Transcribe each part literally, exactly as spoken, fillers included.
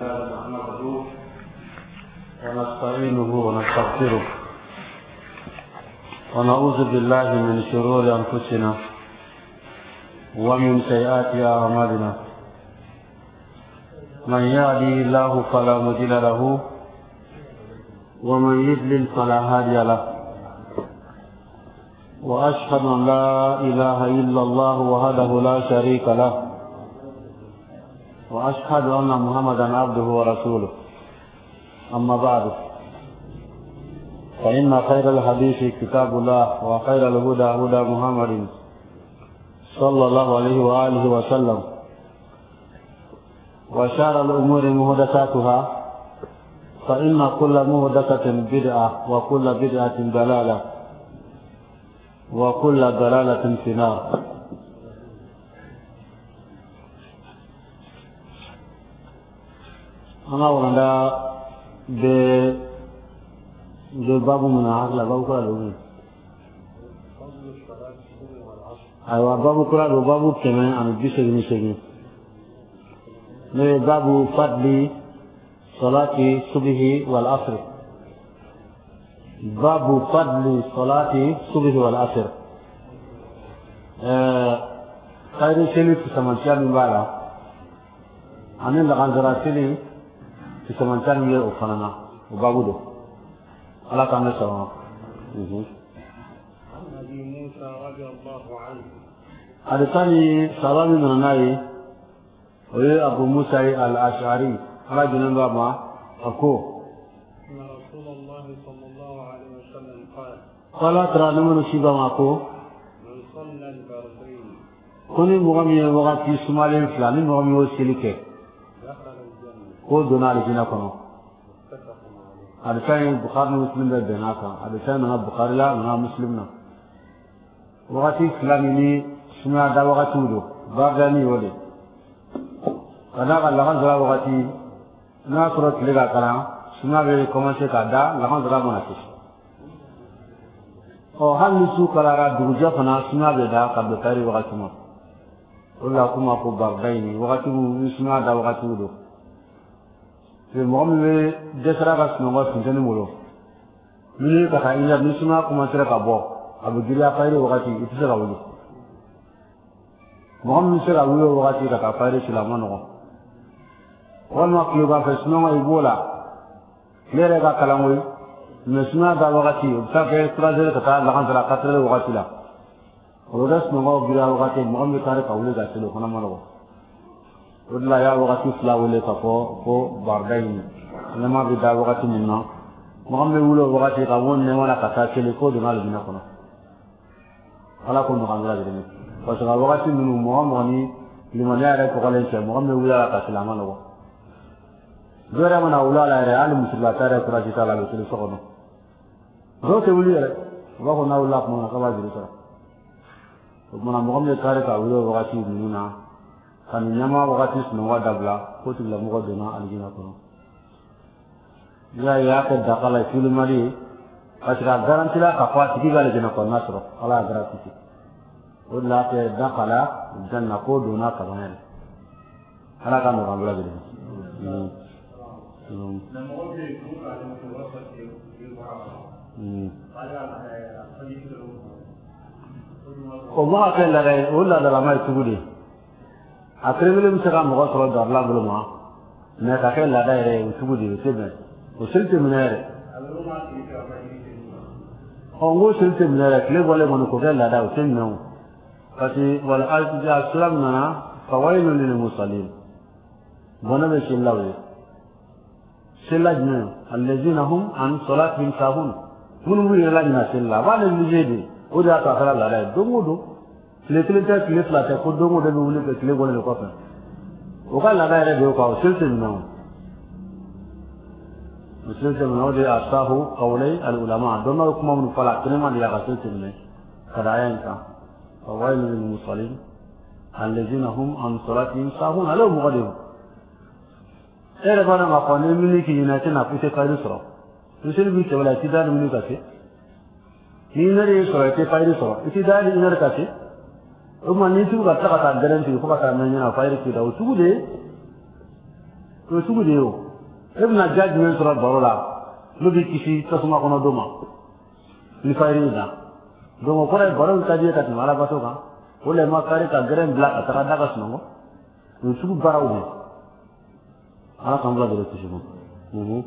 نحمده ونستعينه ونستغفره ونعوذ بالله من شرور أنفسنا ومن سيئات أعمالنا. من يهده الله فلا مضل له ومن يضلل فلا هادي له. وأشهد أن لا إله إلا الله وحده لا شريك له وأشهد أن محمدا عبده ورسوله. أما بعد، فإن خير الحديث كتاب الله وخير الهدى هدى محمد صلى الله عليه وآله وسلم، وشر الأمور محدثاتها فإن كل محدثة بدعة وكل بدعة ضلالة وكل ضلالة في النار. أنا وردا ب بابو من أهل بابو كلا لوني. أيوة بابو كلا لو بابو كمان أنا بيسجي بيسجي. نه بابو فضل صلاة الصبح والعصر. باب فضل صلاة الصبح والعصر. خير شيء في سمانشان مبارا. أنا لقان زراسيني في سمانشان مير أفنانا وبابو دو. الله كان يسمع. عن أبي موسى رضي الله عنه. هذا ثاني سلام من الناي. وهي أبو موسى الأشعري. على جنب ما أكو. أن رسول الله صلى الله عليه وسلم قال. قال ترى نمر شيبا ماكو. من صلى البردين. كوني مغامي وغاتي سمالين فلاني مغامي وسيلك. دخل الجنة. كو دونا لجنا كنو. متفق عليه. هذا ثاني البخاري ومسلم بيناتها. هذا ثاني أنا البخاري لا أنا مسلمنا. وغاتي فلاني سمع دا وغاتي ودو. بارداني ولي. كذا قال لغان زرا وغاتي ناصرت لغا كلام. سمع بيه كومانشة كذا لغان زرا مناسب. أو هل نسوا كلارا دوجا فنا سمع بيه دا كذا تاري وغاتي ما. ولا كم أكو بارداني وغاتي سمع دا وغاتي ودو. في مغامرة دسرا كسنوا سنتين مولو. مني كخاين جاب نسمع كومانشة كابو. أبو جريا فايري وغاتي إتسرا ولو. مغامرة سرا ولو وغاتي كذا فايري سلامان نغو. والما كلوا فسنوا يبولا. ليه كذا كلامي؟ نسمع دا وغاتي. بسافر تراجع كذا لغان زرا كتير وغاتي لا. ودرس نغو جريا وغاتي مغامرة كاري كاولي كاتلو خنا مانغو. ولا يا وغاتي فلا ولي كفو كو باردين. لما بدا وغاتي منا. مغامرة ولو وغاتي كاون نوانا كتاكلي كو دمال بنا كنا. على كل مغامرة جريمة. بس وغاتي منو مغامرة لمن يعرف كقولين شيء مغامرة ولا كاتلا مانغو. جرا من أولى لا يرى على مسلمات ترى كراجي تلا بيسلي سكونه. روت ولي يرى. وهو ناولا كمان كبار جريسا. ومن مغامرة كاري كأولى وغاتي منونا. كان ينما وغاتي سنوا دبلا. كوت بلا مغادنا علينا كنا. يا يا كدكالا يفيل مالي. أشرا غرانتلا كفاة تيجي على جنا كنا سرو. على غراتي. ولا كدكالا جنا كودونا كمان. على كانوا رامبلا جريمة. وما كان لغاية ولا لما يتقولي أكرمله مسكا مغصرة دارلا بلوما ما كان لغاية يتقولي وسيبنا وسلت من هذا أو سلت من هذا كله ولا من كوكل لغاية وسيبنا كذي ولا أجل سلامنا فوائل للمصلين بنا بسلاه سلاجنا الذين هم عن صلاتهم ساهون من هو يلاجنا سلا وانا نجدي وده كافر الله لا دومودو لتلتا كليف لا تكون دومودو بيقول لك كليف ولا كافر وقال لا غير بيوقع سلسلنا سلسلنا وده أصحاب قولي العلماء دوما يكون من فلا كلمة دي على سلسلنا كرايا إنسا فوائل للمصلين الذين هم عن صلاتهم ساهون هلو مقدم إيه ربنا ما قانون مني كي يناتنا في سكاي سرا. يصير بيت ولا تدار مني كاسي. ينري سرا تفاير سرا. تدار ينري كاسي. وما نيتو كذا كذا درن تيجي فوق كذا مني أنا فاير كذا وتقولي to sugu de yo ibn judgment sura barola lu bi kisi tasuma kono doma ni fayrida dongo ko re baro ta je ta mala bato ka ole ma kare ka gren black ta daga sungo to sugu baraw de ala kambla de kisi mo mhm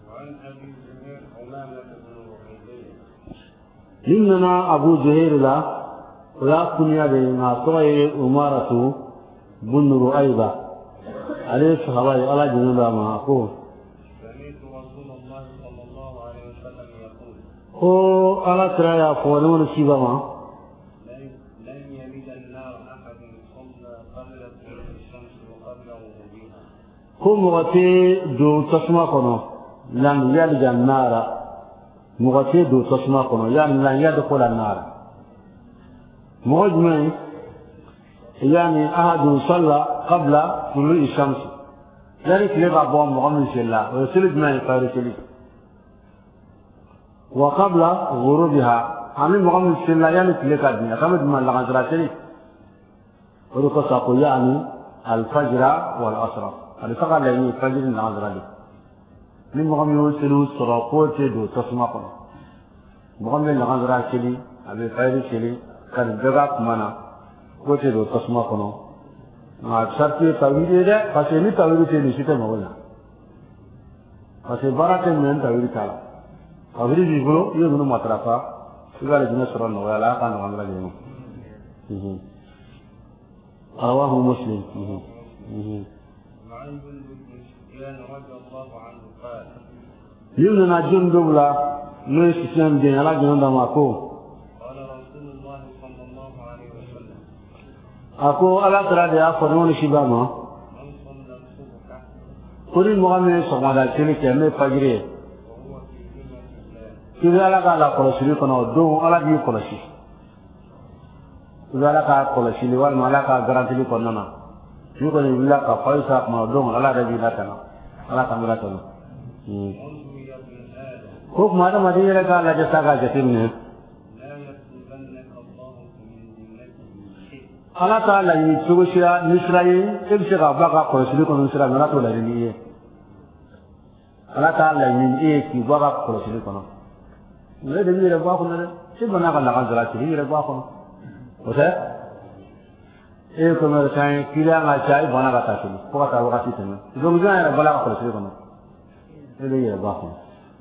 لمنا أبو جهير لا ويا كنيا بنا توي أمارة بن رؤيبة عليه الصحابة على جنود ما أقول سمعت رسول الله صلى الله عليه وسلم يقول هو على ترى فورون سيبا ما لن يلد النار أحد صلى قبل طلوع الشمس وقبل غروبها هو مغتي دو تسمع كنا لن يلد النار مغتي دو تسمع كنا يعني لن يدخل النار مغجمع يعني أحد صلى قبل طلوع الشمس يعني كليبا بوم مغمس الله ويسلد ما يفارس لي وقبل غروبها عمل مغمس الله يعني كليبا الدنيا كما دمان لغنزرات لي ورقص أقول يعني الفجر والعصر هذا فقط لأنه الفجر لغنزرات لي من مغمس سلو سراقوة دو تسمعنا مغمس لغنزرات لي أبي فارس لي كان بغاق منا côté de tasma kono ma sarti tawiri de parce que ni tawiri te ni site mawala parce que barate men tawiri kala tawiri bi bolo yo no matrafa igale dina sura no wala kan no ngala jeno mhm rawahu muslim mhm mhm وعن جندب بن سفيان رضي الله عنه قال يمنا جندب لا no sisem de ala jeno ma ko ako ala tara de a fonu ni shibama kuri muhammad sallallahu alaihi wasallam ke me fajire kiri ala ka la kolosiri kono do ala bi kolosi kiri ala ka kolosiri wal ala ka garanti ko nana ni ko ni bila ka faisa ma do ala da bi latana ala ka mira to ko ma da madina ka la jasa ka jatin ne ala ta la yi cogo sira nisira ye e bɛ se ka bɔ a ka kɔlɔsili kɔnɔ sira mɛ ala t'o laɲini i ye ala t'a laɲini e ye k'i bɔ a ka kɔlɔsili kɔnɔ mais e de b'i yɛrɛ bɔ a kɔnɔ dɛ e bana ka lakanzara ci i yɛrɛ bɔ a kɔnɔ o tɛ e ye commerçant ye client ka ca i bana ka taa seli fo ka taa wagati tɛmɛ donc jɔn yɛrɛ bɔla a ka kɔlɔsili kɔnɔ e de yɛrɛ bɔ a kɔnɔ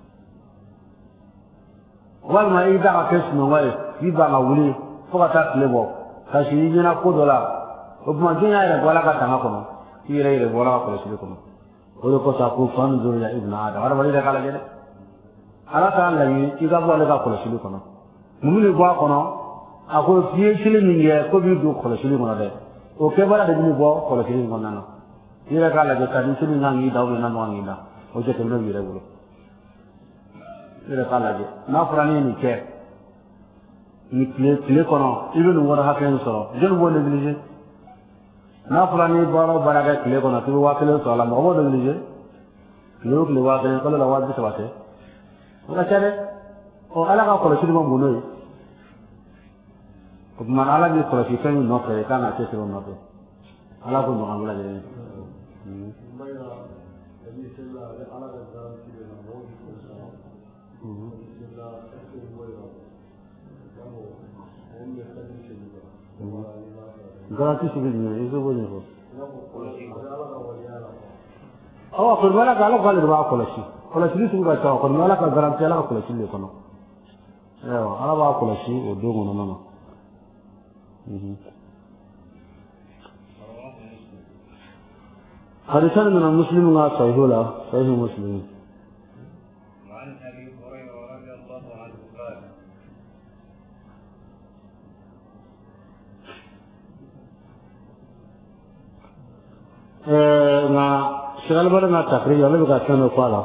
walima i da ka kɛ sunɔgɔ ye k'i ban ka wuli fo ka taa tile bɔ kasi i ɲɛna ko dɔ la o tuma jɔn y'a yɛrɛ bɔla ka tanga kɔnɔ k'i yɛrɛ yɛrɛ bɔla ka kɔlɔsili kɔnɔ o de kosɔn a ko fan zoro ya ibn adam adamaden yɛrɛ k'a lajɛ dɛ ala t'a laɲini i ka bɔ ale ka kɔlɔsili kɔnɔ mun bɛ bɔ a kɔnɔ a ko f'i ye seli min kɛ ko b'i don kɔlɔsili kɔnɔ dɛ o kɛbaga de b'i bɔ kɔlɔsili in kɔnɔna na i yɛrɛ k'a lajɛ ka ni seli kan k'i da ou bien n'a man k'i da o jateminɛ b'i yɛrɛ bolo i yɛrɛ k'a lajɛ n'a fɔra ne ye nin kɛ ni tile tile kɔnɔ i bɛ nin wari hakɛ in sɔrɔ jɔnni b'o négliger n'a fɔra ni baara o baara kɛ tile kɔnɔ k'i bɛ waa kelen sɔrɔ a la mɔgɔ b'o négliger tile o tile waa kelen kalo la waa bi saba tɛ o ka ca dɛ ɔ ala ka kɔlɔsili ma bon n'o ye o tuma ala b'i kɔlɔsi fɛn min nɔfɛ i kan ka cɛsiri o nɔfɛ ala k'o ɲɔgɔn bila lajɛlen. Garanti sigi jumɛn i se b'o ɲɛfɔ. Awɔ a kɔni bɛ ala ka ala k'ale de b'a kɔlɔsi kɔlɔsili sugu ka ca a kɔni bɛ ala ka garanti ala ka kɔlɔsili de kɔnɔ ayiwa ala b'a kɔlɔsi o don kɔnɔna na. حديث من المسلم لا صحيح لا صحيح مسلم. وعن ابي هريره رضي الله عنه قال na شغال بدنا تقريبا ولا بقى كانوا قالا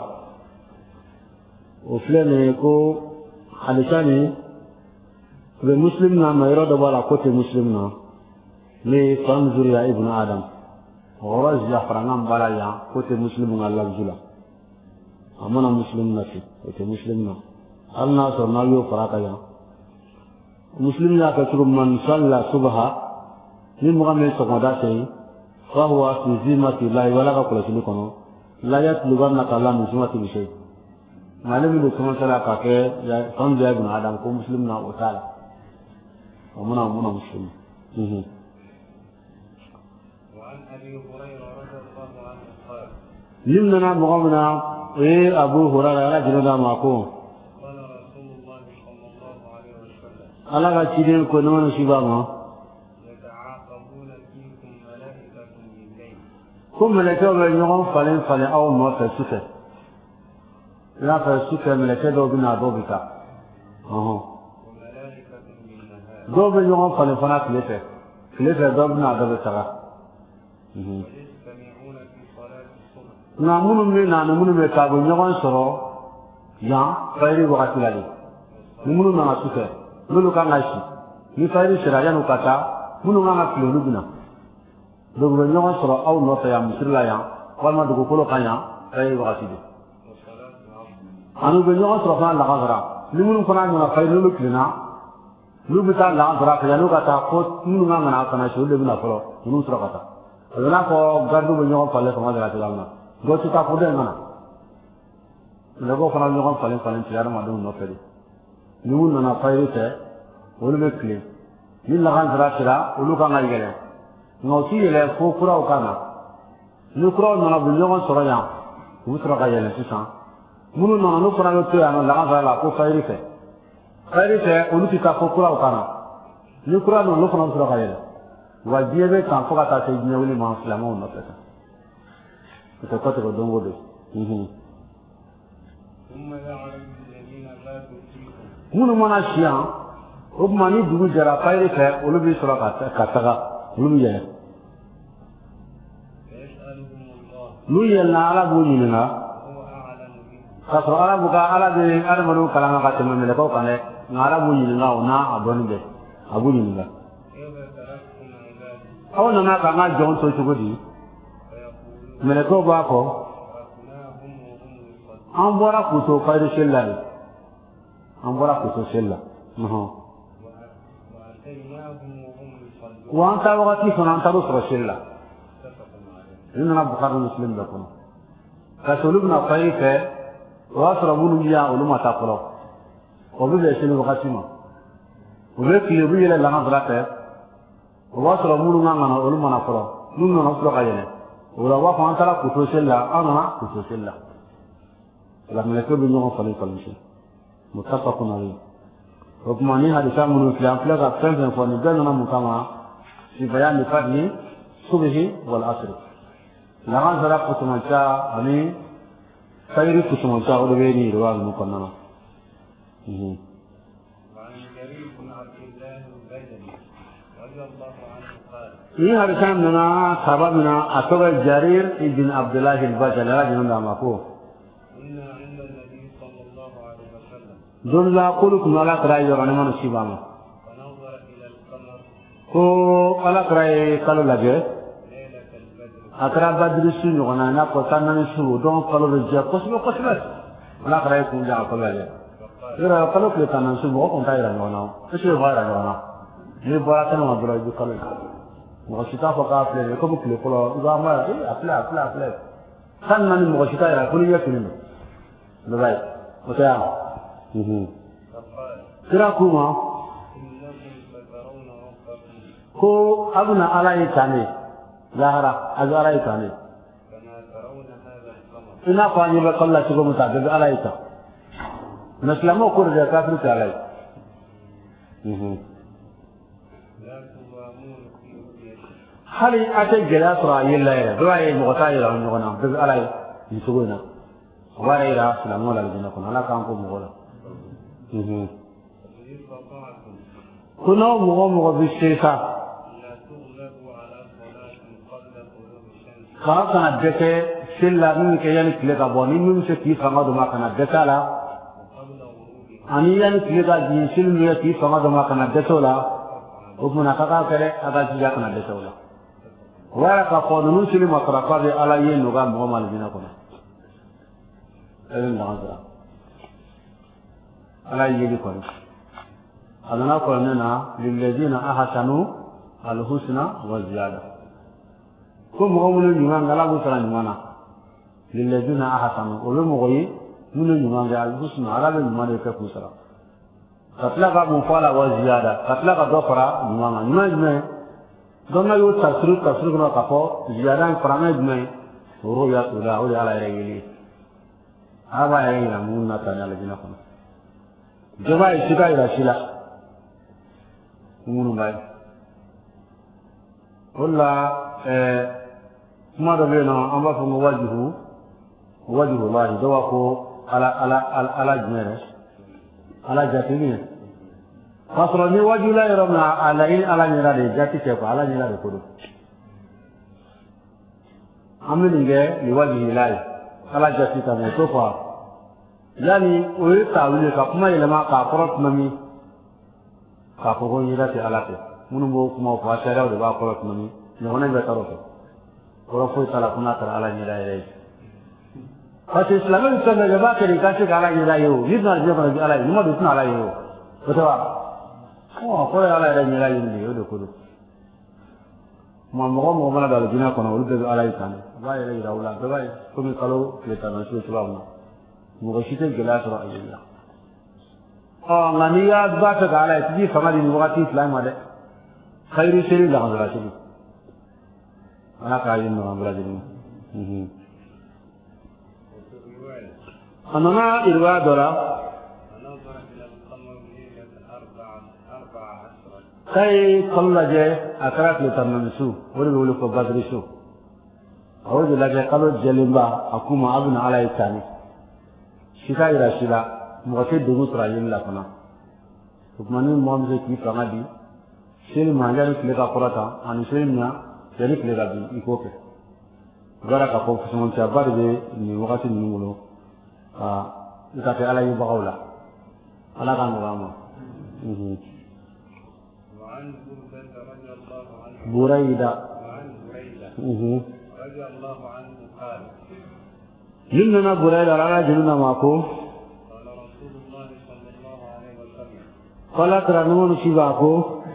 وفلان ko حديثاني بمسلمنا ما يراد ولا قوت مسلمنا لي فانظر يا ابن ادم ورز يا فرنام بلا يا قوت مسلم الله جل امنا مسلمنا في قوت مسلمنا الله سبحانه يو فراك يا مسلمنا كثر من صلى صبح من مغامر سقدا سي فهو في ذمة الله ولا قول شنو كنو لا يطلبنك الله من سمة بشيء ما لم يكن سمة لك يا فانزع ابن آدم كو مسلمنا وتعالى ومنا ومنا مسلم. وعن أبي هريرة رضي الله عنه قال لمنا مغمنا إيه أبو هريرة رجلنا معكم قال رسول الله صلى الله عليه وسلم ألا كتيرين كنون شبابا يتعاقبون فيكم ملائكة بالليل كم ملكة بينهم فلين فلين أو ما فسكة لا فسكة ملكة دو بنا دو بكا أها وملائكة بالنهار دو بينهم فلين فنا كلفة كلفة دو بنا دو بكا ويجتمعون في صلاة الصبح نامون من نامون بكابو نيوان سرو يا فايري وقت لالي نمون نما سكة لولو كان عايشي نفايري سرايا نكاتا منو نما كيلو نبنا دو بينهم سرو أو نوتا يا مسيرلا يا والما دو كولو كانيا فايري وقت لالي وصلاة العصر anu be ɲɔgɔn sɔrɔ fana lagasara ni minnu fana ɲɔgɔn fa n'olu kilenna n'u bɛ taa lagasara kɛ n'u ka taa ko minnu ka ŋana kana si olu de bɛna fɔlɔ minnu sɔrɔ ka taa a bɛ n'a fɔ garidiw bɛ ɲɔgɔn falen fanga de la cogoya min na dɔ tɛ taa ko den kana mɛlɛkɛw fana bɛ ɲɔgɔn falen falen tigɛ adamadenw nɔfɛ de ni minnu nana fayiri fɛ olu bɛ kilen ni lagasara sera olu kan ka yɛlɛ nka u ti yɛlɛ fo kuraw ka na ni kuraw nana u bɛ ɲɔgɔn sɔrɔ yan u bɛ sɔrɔ ka yɛlɛ sisan minnu nana n'u fana bɛ to yan nɔ lagasara la ko fayiri fɛ fayiri fɛ olu ti taa fo kuraw ka na ni kura nana olu fana bɛ sɔrɔ ka yɛlɛ wa diɲɛ bɛ kan fo ka taa se diɲɛ wuli ma silamɛw nɔfɛ sa o tɛ kɔtigɛ don o don. ثم يعرج الذين باتوا فيكم minnu mana si yan o tuma ni dugu jɛra fayiri fɛ olu bɛ sɔrɔ ka taga olu bɛ yɛlɛ فيسألهم الله n'u yɛlɛnna ala b'u ɲininka وهو أعلم بهم k'a sɔrɔ ala b'u ka ala bɛ adamadenw kalan ka tɛmɛ mɛlɛkɛw kan dɛ nka ala b'u ɲininka o n'a a dɔnni bɛɛ a b'u ɲininka. كيف تركتم عبادي aw nana k'an ka jɔnw to cogo di فيقولون mɛlɛkɛw b'a fɔ تركناهم وهم يصلون an bɔra k'u to fayiri seli la de an bɔra k'u to seli la وأتيناهم وهم يصلون wa an taa wagati fana an taar'u sɔrɔ seli la متفق عليه nin nana bukari muslim bɛɛ kɔnɔ ka se olu bɛna fayiri fɛ o y'a sɔrɔ minnu bɛ yan olu ma taa fɔlɔ o bɛ bɛn seli wagati ma u bɛ tile u bɛ yɛlɛ lagasara fɛ o b'a sɔrɔ minnu ka ŋana olu mana fɔlɔ minnu nana sɔrɔ ka yɛlɛ o la u b'a fɔ an taara k'u to seli la an nana k'u to seli la o la mɛlɛkɛw bɛ ɲɔgɔn falen falen si mutafaqun alayhi o tuma ni hadisa minnu filɛ an filɛ ka fɛn fɛn fɔ nin bɛɛ nana mun kama fi bayani fadli subhi wal asri lagasara kutumanca ani fayiri kutumanca o de bɛ nin yiriwa ninnu kɔnɔna na. وعن جرير بن عبد الله البجلي رضي الله عنه قال ni hadisa nana sahaba min na a tɔgɔ ye jarir ibn abdullahi al-bajali ala jɛnɛ d'a ma ko كنا عند النبي صلى الله عليه وسلم don la k'olu tun bɛ ala kɛra yɔrɔ ne ma si b'a ma فنظر إلى القمر ko ala kɛra ye kalo lajɛ ليلة البدر a kɛra badiri su ɲɔgɔn na i n'a fɔ tan naani su o dɔn kalo bɛ jɛ kosɛbɛ kosɛbɛ ala kɛra ye kun jan a kalo lajɛ yɔrɔ kalo tile tan naani su mɔgɔ kun t'a yira ɲɔgɔn na o est-ce que b'a yira ɲɔgɔn na n'i bɔra kɛnɛ ma dɔrɔn i bɛ kalo ye mɔgɔ si t'a fɔ k'a filɛ nin ye komi tile fɔlɔ i b'a mara ee a filɛ a filɛ a filɛ tan naani mɔgɔ si t'a yira ko n'i ɲɛ fini don o b'a ye o tɛ yan. فقال kira k'u ma إنكم سترون ربكم ko a bɛna ala ye tan de lahara a bɛ ala ye tan de كما ترون هذا القمر i n'a fɔ an ɲɛ bɛ kalo la cogo min ta a bɛɛ bɛ ala ye tan mɛ silamɛw ko de dɛ kafiri tɛ ala ye. لا تضامون في رؤيته hali a tɛ gɛlɛya sɔrɔ a yeli la yɛrɛ dɔw b'a ye mɔgɔ t'a yira ɲɔgɔn na bɛɛ bɛ ala ye nin cogo in na o b'a yira silamɛw la alijinɛ kɔnɔ ala k'an ko mɔgɔw la. فإن استطعتم ko n'aw mɔgɔ mɔgɔ bɛ se sa لا تغلبوا على صلاة قبل طلوع الشمس k'a kana dɛsɛ seli la min kɛ yanni tile ka bɔ ni min bɛ se k'i fanga dɔ ma kana dɛsɛ a la وقبل غروبها ani yanni tile ka jigin seli min kɛ k'i fanga dɔ ma kana dɛsɛ o la o tumana ka k'a kɛ dɛ a ka jija kana dɛsɛ o la o b'a yira k'a fɔ ninnu seli matarafa bɛ ala ye nɔgɔya mɔgɔ ma alijinɛ kɔnɔ e bɛ ɲɔgɔn sɔrɔ ala ye yeli kɔni a nana fɔ ne na lilladina ahsanu alhusna wa ziyada ko mɔgɔ minnu ɲuman ala b'u sara ɲuman na للذين أحسنوا وبمغي من يمان الحسنى على من يكفر قتلك مفعل وزيادة قتلك ضفرة يمان يمان دون يو تسرق تسرق ما كفو زيادة فرامج من رؤيا ولا ولا على رجلي هذا يعني من نتاني على جناحنا جماعة سكاي راشيلا من باي ولا ما دبينا أما في مواجهه وجه الله دواكو على على على على جميرس على جاتيني فصلني وجه لا يرمنا على إن على نيرادي جاتي كيف على نيرادي كله أمنيجي لوجه الله على جاتي كمان توفى يعني ويتعويل كم يلما كفرت ممي كفرون يراتي على كي منو كم فاشرة ولا كفرت ممي نحن بيتاروه كفرون تلا كنا ترى على نيرادي Pasti Islam itu kan jawab kiri kasih kalau ini layu, ini nak jawab kalau ini, mana itu nak layu, betul tak? Oh, kau yang layu ni layu ni, udah kudu. Mau mau mau mana dah jenak kono, udah tu layu kan, layu layu rawulan, betul. Kami kalau kita masuk Islam, muka kita jelas orang ini. Oh, ngania baca kalau itu sama di waktu Islam ada, khairi seri dah orang sini. Anak kain orang belajar ni. أنا إرواء دورا كي قل جاء أكرات لترنمسو ولي بولي فبادرسو أود لجاء قلو جلنبا أكوما أبن على الثاني شكاية راشدة مغسد دروس رايين لكنا فكمانين موامزة كيف رمادي سيني مهجاني كليكا قراتا أني سيني سيني كليكا بي إيكوكي غارا كفو فسمان شابار بي ني وقت نمولو ah kita ke alai bagaulah ala kan ulama Buraida Yunna Buraida ala junna mako qala taranu sibako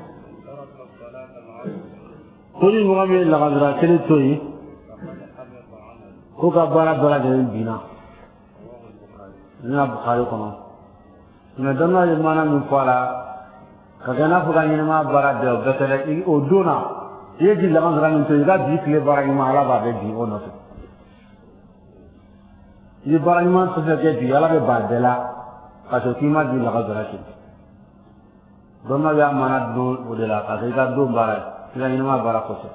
kuli mu'min la qadra kelitoi ko ka bara bara den bina ina Bukhari kono ina dana yimana min fala kagana fuga ni ma bara de betele i odona yeji la ngara min to ga bi kle bara ni ma ala ba de bi ono to yi bara ni ma to de bi ala be ba de la ka to ki ma di la ga ki dona ya mana do de la ka ga do bara ina ni ma bara ko so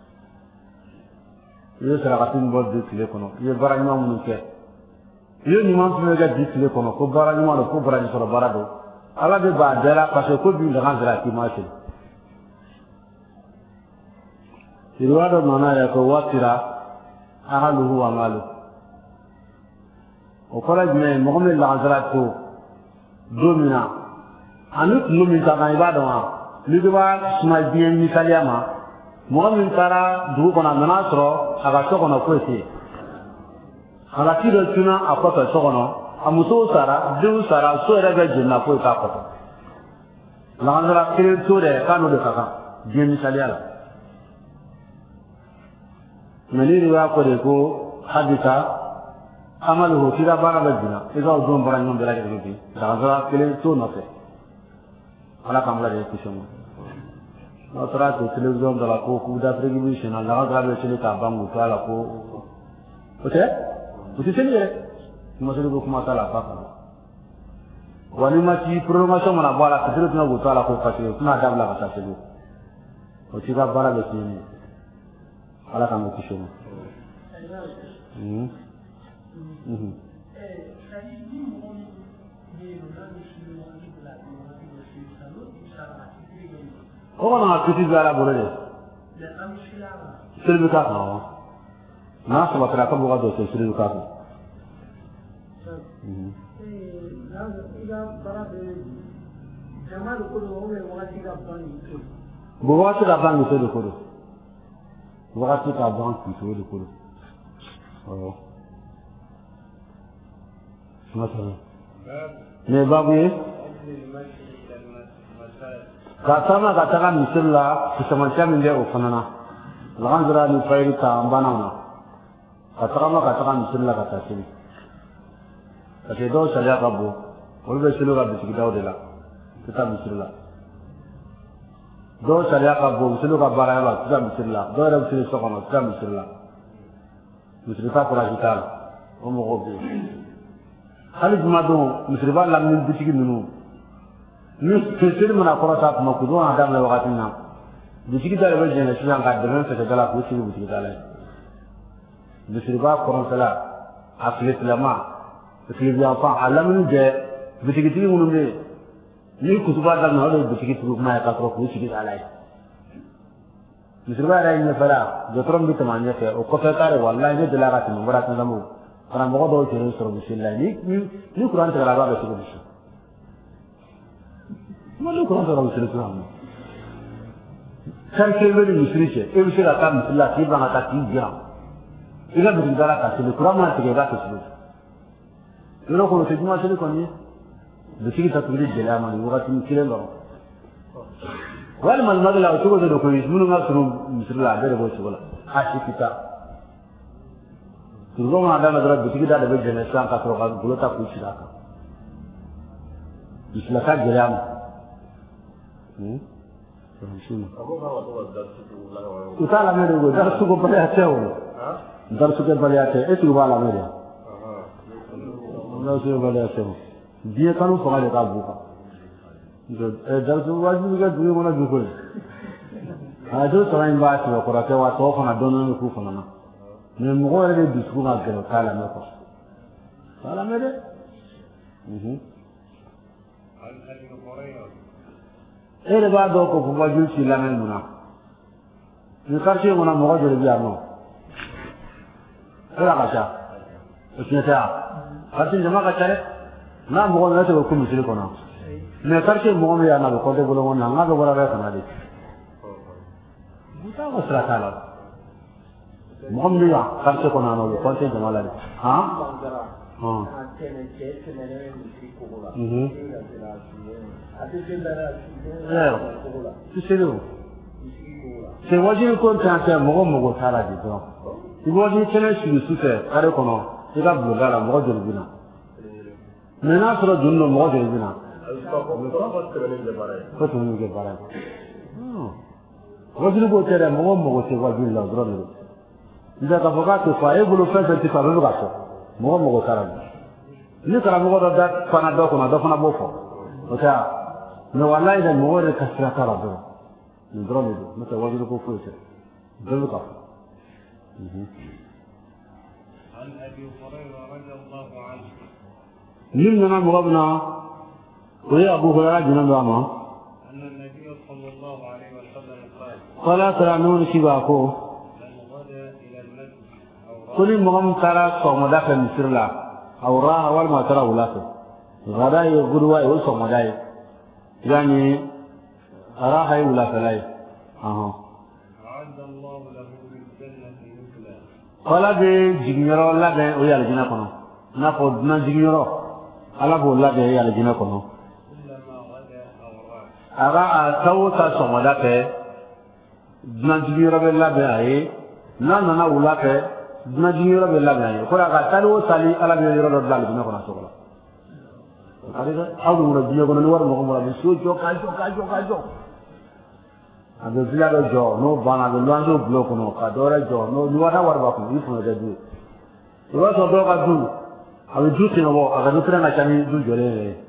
yi sara ka tin bo de kle kono yi bara ni ma mun ke yo ni man tun ga di kile kono ko bara ni ma ko bara ni soro bara do ala be ba dela parce que ko bi da ganzra ki ma ce irwado nana ya ko watira ahluhu wa malu o kola me mo me la ganzra ko domina anut no mi ta ga ibado ma li do ba sma bien mi saliama mo mi tara du ko na nana soro aga to kono ko ci ala kilo tuna akota sokono amuso sara du sara so era ga jinna ko ka ko la ngara kire tore kanu de kaka bien misali ala mani riwa ko de ko hadisa amalu kira bara ga jinna ega do bara nyom bela ga bi la ngara kire to no fe ala kamla de kushamo no tra to television dala ko ku da fregi bi shena la ga ga chele ka bangu to ala ko ote Uti sendiri, masih dulu kumata lah apa? Wani masih promosi mana bala kecil tu nak buat ala kau kasih, tu nak dabla kasih sendiri. Uti kau bala betul ni, ala kamu kisah. Hmm. Hmm. Kau nak kisah bala boleh deh. Sendiri kau tahu. Nah, sebab terasa bukan dosa sendiri kau. Hmm. Bukan tidak bang itu dulu. Bukan tidak bang itu dulu. Oh. Macam. Ni bagus. Kata mana katakan misalnya semacam ini ofanana. Lahan zara ni fairi ta ambana. Katama katakan misirla kata sini. Kasi do saja kabu. Olu be silu ka bisigi daw de la. Kita misirla. Do saja kabu silu ka bara la kita misirla. Do ra silu sokono kita misirla. Misirta kura kita. O mo gobi. Hali juma do misirba la min bisigi nunu. Ni sir mana korata kuma kudo adam la wakati na. Bisigi da be jene siyan ka demen se dala ku silu bisigi dala. Bisirba korantala aflet lama. Bisigi ya fa alamin je bisigi ti munu ne. Ni kutuba da na do bisigi tu ma ka ko ku bisigi dala. Bisirba da ni fara jotrom bi tamanya ke o ko ta tare wallahi ne dalaga tin mura tan lamu. Kana mo do tere soro bismillah ni ni Quran ta gaba da su bisu. Mo do Quran ta gaba da su. Kan ke wani musrice e bi sira ta bismillah ti ba ta ti jira. Ila bi dara ka su Quran ma ta gaba da su. Yo ko te juma se ko ni. Da shi ta turi jela ma ni wakati ni kire lo. Wal mal magla to go do ko ni mun ga suru bismillah da go su wala. Ha shi kita. Turun ada negara bisigi dah ada jenis yang kasar kan gula tak kuci dah. Istilah kan jeram. Hmm. Kita lama dulu, dah suka beli aceh. Dah suka beli aceh, itu juga lama dia. Dah suka beli aceh. Dia kan lu pengal dekat buka. Eh, dah suka wajib juga dulu mana dulu. Ada selain bahasa, kalau kita waktu apa nak dono ni kufu mana. Mais moi, je dis que je vais faire la même chose. Ça la même chose. Et le bas d'eau qu'on voit juste la même chose. Le quartier on a mangé de bien non. Et la cacha. Et c'est ça. Quartier je m'en cache. Na mangé de ça comme monsieur qu'on a. Mais quartier mangé de na le côté boulot on a, on a de voir avec on a dit. Vous savez ça là. Mohammed ya karche ko nano ko te jamala ni ha ha mhm tu sais le c'est wajib ko tante mo mo ko sala di to ti wajib tene su su te kare ko no ti ga bu gara mo jor bina mena soro junno mo jor bina ko to ni ke bare wajib ko tere mo mo ko te wajib la dro Ida ka foka to fa e bulu fa ti fa be ka so mo mo ko sara ni kala mo do da fa na do ko na do fa na bo fo o ta no wallahi da mo re ka sra kala do ni dro ni do mata wajiro ko fu se do ka عن ابي هريره رضي الله عنه نمنا مغبنا ويا ابو هريره جنا ما ان النبي صلى الله عليه وسلم قال قال ترى نون شباكو كل مقام ترى صومدا في مصر لا أو راه أول ما ترى ولاته غدا يقول واي وصومدا يعني راه هاي ولا فلاي أها أعد الله له بالجنة مثلا قال ده جنيرو لا ده ويا الجنة كنا ناخد نا جنيرو على بقول لا ده ويا الجنة كنا كلما غدا أو راح أغا أتوه صومدا في نا جنيرو بلا بهاي نا نا ولاته dina jiniyo be la ngani ko ka talo sali ala be yoro do dal dina ko na sokola ari ga awu mo biyo ko no war mo ko mo la so jo ka jo ka jo ka jo ado biya do jo no bana do lando block no ka do re jo no ni wata war ba ko ni fo ga du ro so do ka du awu ju ti no bo aga do tra na chani du jo le re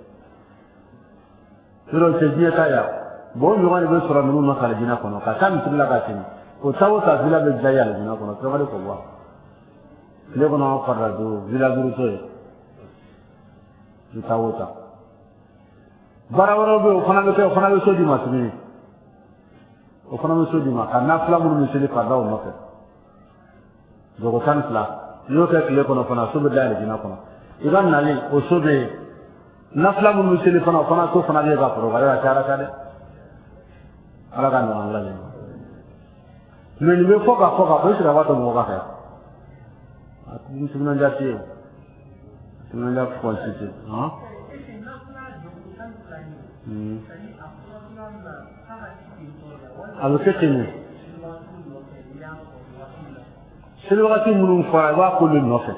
ro se biya ka ya bo yo ga ni be sura no no kala dina ko no ka kam tilla ka tin ko tawo ta bila be jaya le dina ko no to ga ko wa le kono farra do vila guru to ni tawota barawaro be o fana be o fana be so di masini o fana be so di ma kana fla mun miseli farra o nofe do ko tan fla yo ke le kono fana so be dale dina kono iban nali o so be na fla mun miseli fana fana so fana be ga foro ga chara kade ala kan no ala ni men me foka foka ko sira wato mo ga ka Aku sebenarnya jati, sebenarnya positif, ha? Hmm. Alu kecil ni. seli wakati minnu fɔra i b'a k'olu nɔfɛ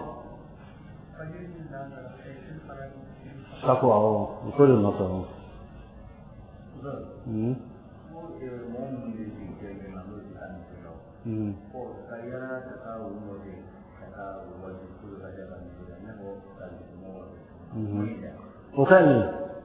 safo awɔ i k'olu nɔfɛ awɔ o ka ɲi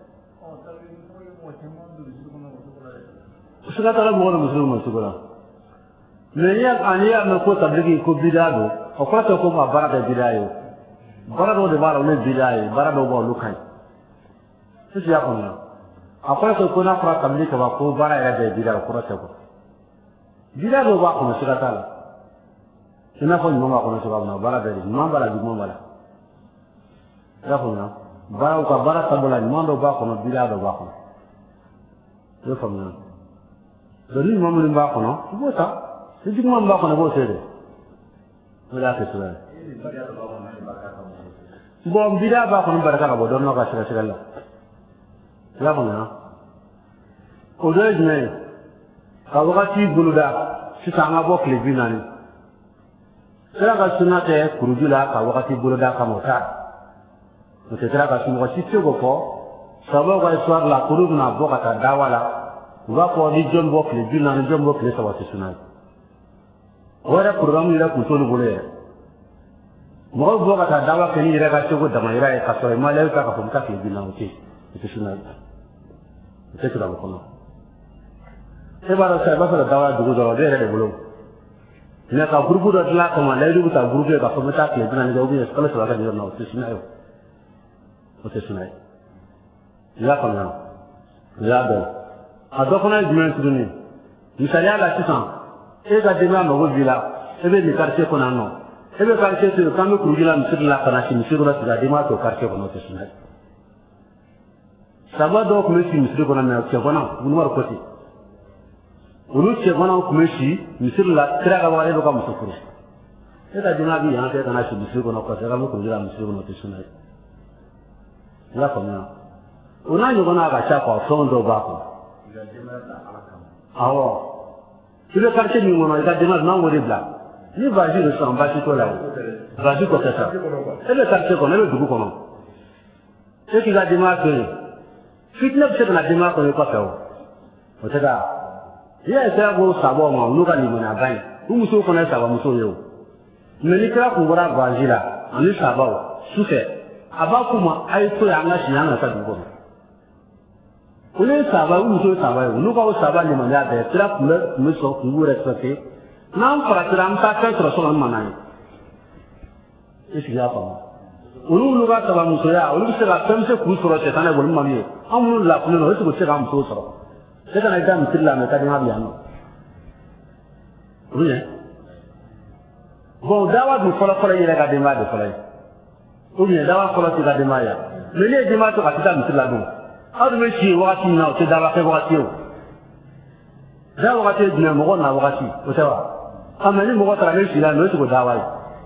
siga t'a la mɔgɔ ni muso ma cogo la mais n'i y'a mɛn ko tabiriki ko bidaa don o kɔrɔ tɛ ko ma baara kɛ bidaa ye o baara dɔw de b'a la olu ye bidaa ye baara dɔw b'a olu ka ɲi sisan y'a faamuya a kɔrɔ tɛ ko n'a fɔra tabiriki kaba ko baara yɛrɛ bɛɛ ye bidaa o kɔrɔ tɛ ko bidaa dɔw b'a kɔnɔ siga t'a la i n'a fɔ ɲuman b'a kɔnɔ cogoya min na baara bɛɛ de ɲuman b'a la juguman b'a la i y'a faamuya baaraw ka baara taabolo la ɲuman dɔw b'a kɔnɔ bidaa dɔw b'a kɔnɔ i y'a faamuya donc ni ɲuman minnu b'a kɔnɔ i b'o ta ni juguman min b'a kɔnɔ i b'o se de o de y'a kɛ cogoya ye bon bidaa b'a kɔnɔ barika ka bɔ dɔɔnin ka sɛgɛsɛgɛli la i y'a faamuya o dɔ ye jumɛn ye ka wagati boloda sisan an ka bɔ tile bi naani sera ka sunna kɛ kuruju la ka wagati boloda kama o ta o tɛ sera ka sunɔgɔ si tɛ k'o fɔ sababu ka histoire la kuru bɛna bɔ ka taa dawa la u b'a fɔ ni jɔn bɔ tile bi naani jɔn bɔ tile saba tɛ sunna ye o yɛrɛ programme yɛrɛ kun t'olu bolo yɛrɛ mɔgɔw bɔ ka taa dawa kɛ ni yɛrɛ ka seko damayira ye ka sɔrɔ i ma layi ta ka fɔ n bɛ taa tile bi naani o tɛ o tɛ sunna ye o tɛ sira o kɔnɔ e b'a dɔn sisan i b'a fɛ ka dawa dugu dɔ la o de yɛrɛ de bolo mais ka groupe dɔ dilan kama layidu bɛ taa groupe ye ka fɔ n bɛ taa tile bi naani kɛ ou bien kalo saba kɛ nin yɔrɔ in na o tɛ sunna ye o tɛ sunna ye i y'a faamuya o y'a dɔn a dɔ fana ye jumɛn tuguni misaliya la sisan e ka denbaya mago b'i la e bɛ nin quartier kɔnɔ yan nɔ e bɛ quartier to yen k'an bɛ kuruji la misiri la ka na si misiri la sigi a denbaya to quartier kɔnɔ o tɛ sunna ye saba dɔw tun bɛ si misiri kɔnɔ mais cɛgana Gunumar Kɔti olu cɛganaw tun bɛ si misiri la kira ka wagati bɛ ka muso furu e ka denbaya bɛ yan fɛ ka na si misiri kɔnɔ kɔfɛ k'an bɛ kuruji la misiri kɔnɔ o tɛ sunna ye i y'a faamuya o n'a ɲɔgɔnna ka ca quoi fɛn dɔw b'a kɔnɔ awɔ i bɛ quartier min kɔnɔ i ka denbaya n'an k'o de bila ni vasi de sisan basi t'o la o vasi kɔfɛ sa e bɛ quartier kɔnɔ e bɛ dugu kɔnɔ e k'i ka denbaya to yen fitinɛ bɛ se ka na denbaya kɔnɔ i kɔfɛ o o tɛ taa i y'a essayé ko sabaw ma olu ka limaniya ba in u musow fana ye saba musow ye o mais ni kira kun bɔra vasi la ani sabaw sufɛ a b'a f'u ma a ye to yen an ka si an ka taa dugu kɔnɔ olu ye saba u muso ye saba ye olu ka o saba limaniya bɛɛ kira kun bɛ kun bɛ sɔn kun b'u respecté n'an faratira an bɛ taa fɛn sɔrɔ sɔrɔ an ma n'a ye e sigi y'a faamu olu olu ka saba musoya olu bɛ se ka fɛn bɛ se k'u sɔrɔ cɛ tan ne bolo man ye an minnu lafilen don olu tɛ se ka musow sɔrɔ e kana i da misiri la mɛ ka denma bɛ yan nɔ olu ɲɛ bon dawa dun fɔlɔfɔlɔ i yɛrɛ ka denbaya de fɔlɔ ye ou bien dawa fɔlɔ t'i ka denbaya ye mais ne ye denbaya to ka t'i ka misiri la dun aw de bɛ si yen wagati min na o tɛ dawa kɛ wagati ye o da wagati ye jumɛn mɔgɔ na wagati o tɛ wa a mɛ ni mɔgɔ taara ne si la n'o tɛ ko dawa ye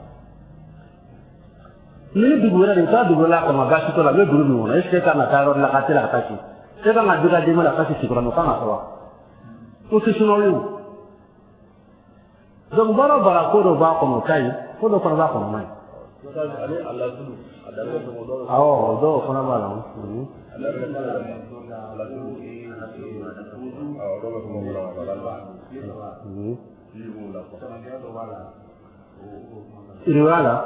ni dugu wɛrɛ de taa dugu la kama baasi t'o la n bɛ dugu min kɔnɔ est ce que e kan ka taa yɔrɔ la ka teli ka taa si e kan ka di ka denbaya la ka si sigiyɔrɔ o kan ka sɔrɔ wa o tɛ sunɔgɔ ye o donc baara o baara ko dɔ b'a kɔnɔ o ka ɲi ko dɔ fana b'a kɔnɔ o ma ɲi awɔ o dɔw fana b'a la riwaya la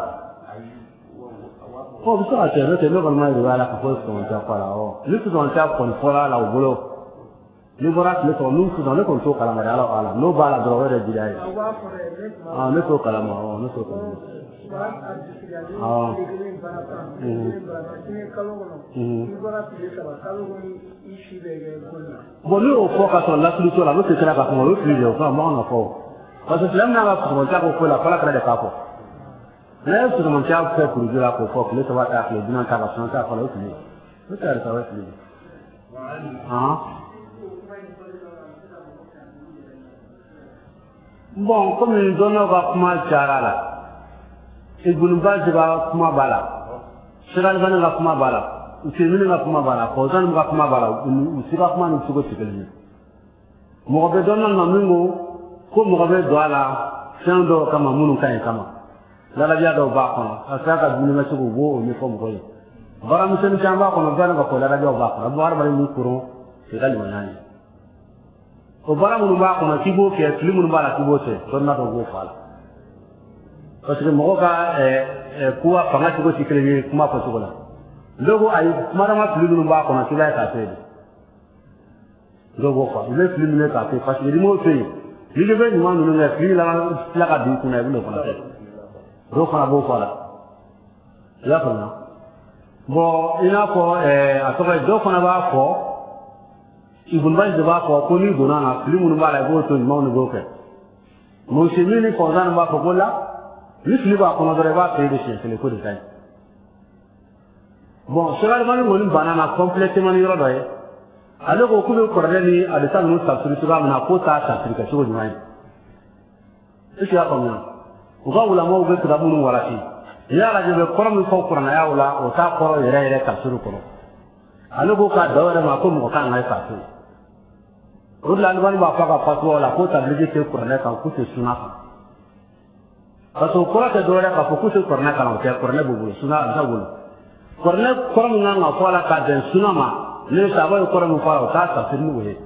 ɔ bɛ se ka kɛ n'o tɛ ne kɔni ma riwaya la ka fɔ sɔgɔn tɛ fɔ la ɔ ni sɔgɔn tɛ kɔni fɔra la o bolo ni bɔra tile sɔrɔ n'u sɔgɔn ne kɔni t'o kalama de ala ala n'o b'a la dɔrɔn o yɛrɛ dira ye ɔ ne t'o kalama ɔ ne t'o kalama ɔ bon ni y'o fɔ ka sɔrɔ lasili t'o la n'o tɛ sera ka kuma o ye fili de ye o fana man kan ka fɔ o parce que silamɛ n'a ka sɔgɔn tɛ k'o fɔ la fɔlɔ kɛra de k'a fɔ n'a ye sɔgɔn tɛ fɛ kuruju la k'o fɔ tile saba ta tile bi naani ta ka sɔn ta fɔlɔ o fili o tɛ yɛrɛ sa o ye fili de bon komi dɔnnaw ka kuma cayara la Ibn Baz ka kuma b'a la Sheikh Albani ka kuma b'a la Usaimin ka kuma b'a la Fawzan ka kuma b'a la u si ka kuma ni cogo tɛ kelen ye mɔgɔ bɛ dɔnna na min ko ko mɔgɔ bɛ don a la fɛn dɔw kama minnu ka ɲi kama lalabiya dɔw b'a kɔnɔ a sera ka dumuni kɛ cogo u b'o ɲɛfɔ mɔgɔw ye baaramisɛnnin caman b'a kɔnɔ bɛɛ n'a ka fɔ lalabiyaw b'a kɔnɔ a bɛ hadamaden min koron k'i ka limaniya ye o baara minnu b'a kɔnɔ k'i b'o kɛ fili minnu b'a la k'i b'o kɛ dɔnniya dɔw b'o fɔ a la parce que mɔgɔw ka kuwa fanga cogo tɛ kelen ye kuma fɔcogo la dɔw ko ayi kuma dama fili minnu b'a kɔnɔ k'i b'a ye k'a to yen dɔw b'o fɔ i bɛ fili minɛ k'a to yen parce que n'i m'o to yen n'i bɛ ɲuman ninnu kɛ fili laban tila ka bin i kunna i bɛ n'o fana kɛ dɔw fana b'o fɔ a la i y'a faamuya bon i n'a fɔ a tɔgɔ ye dɔw fana b'a fɔ Ibn Baz de b'a fɔ ko n'i donna na fili minnu b'a la i b'o to ɲumanw ni b'o kɛ Mose min ni Fawzan b'a fɔ ko la ni fili b'a kɔnɔ dɔrɔn i b'a fɛ de siɲɛ kelen ko de ka ɲi bon Cheikh Alimami kɔni banna na complètement ni yɔrɔ dɔ ye ale ko k'u bɛ kɔrɔkɛ ni alisa ninnu tafsiri cogoya min na k'o t'a tafsiri kɛ cogo ɲuman ye est-ce que i y'a faamuya u ka ulamaw bɛ kitabu minnu walasi n'i y'a lajɛ u bɛ kɔrɔ min fɔ kuranɛyaw la o t'a kɔrɔ yɛrɛ yɛrɛ tafsiri kɔrɔ ale ko k'a da o yɛrɛ ma ko mɔgɔ kan ka ye k'a to yen o de la Alimami b'a fɔ a ka fatuwa la ko tabiliki tɛ kuranɛ kan k'u tɛ suna kan parce que o kɔrɔ tɛ dɔwɛrɛ k'a fɔ k'u tɛ kuranɛ kan o tɛ kuranɛ b'u bolo suna a t'a bolo kuranɛ kɔrɔ min kan ka fɔ a la ka bɛn suna ma ne sahaba ye kɔrɔ min fɔ a la o t'a tafsiri n'o ye